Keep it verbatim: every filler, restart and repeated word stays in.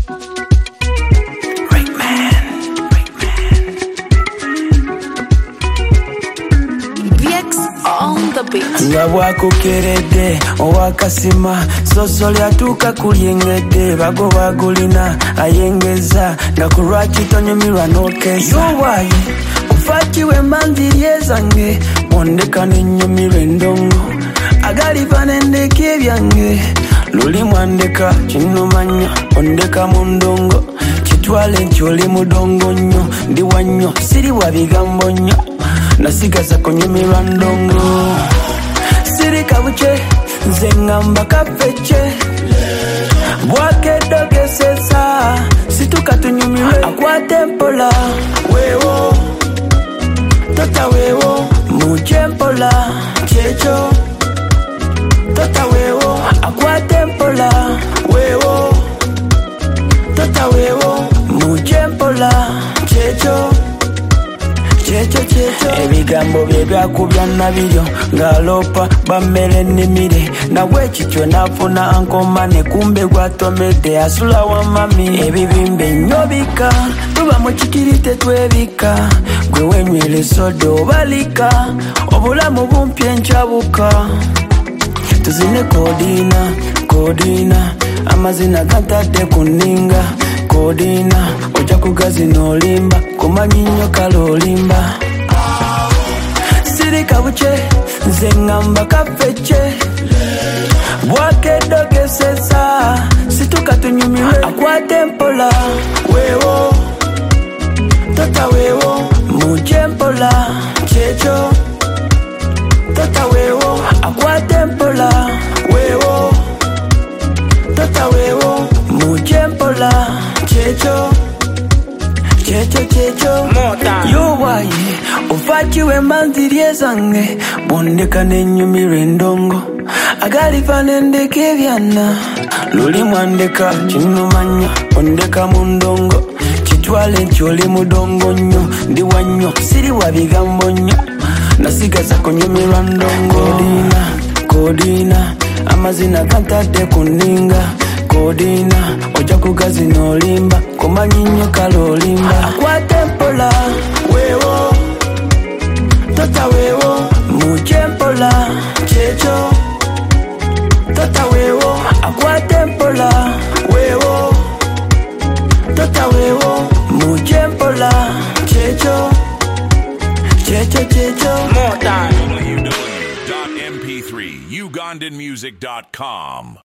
nga bwakukerede owakasima sosoli atuuka kulyengedde bago bagulina ayengeza nga ku lwaki tonyumirwa n'okesa yowaye ofaki wembanziri ezange ondeka nenyumirwa endongo agaliva nendeka ebyange luli mwandeka kinumanya ondeka mu ndongo kitwale nti oli mudongo nnyo ndi wannyo siri wa bigambo nnyo nasigaza kunyumirwa ndongo siri kabuche nze ngamba kafeche bwakedogesesa situka tunyumirwe akwate mpola wewo tota wewo muje mpola checho tota wewo akwate mpola wewo tota wewo muje mpola checho checho checho ebigambo bye byakubya nabiryo ngalopa bamere nimire nawe chicho nafuna ankomane kumbe gwatomede asula wa mami ebibimbe nyobika tuba mu kikirite twebika gwe wenywele sodo balika obulamu bumpye nchabuka tuzine kodina kodina amazina gantadde kuninga kodina oja kugazi nolimba kumanyinyo kalolimba siri kabuche nze ngamba kafeche bwakedogesesa situka tunyumirwe akwate mpola wewo tota wewo muje mpola checho tota wewo akwate mpola wewo tota wewo muje mpola checho checho checho yowaye ofaki wembanziri ezange bondeka nenyumirwa endongo agaliva nendeka ebyana luli mwandeka kinumanya ondeka mu ndongo kitwale nti oli mudongo nnyo ndi wannyo siri wa bigambo nnyo nasigaza kunyumirwa ndongo kodina kodina amazina gantadde kuninga kodina oja kugazi nolimba kumanyinyo kalolimba akwate mpola wewo tota wewo muje mpola checho tota wewo akwate mpola wewo tota wewo muje mpola checho checho checho w w w dot m p three ugandan music dot com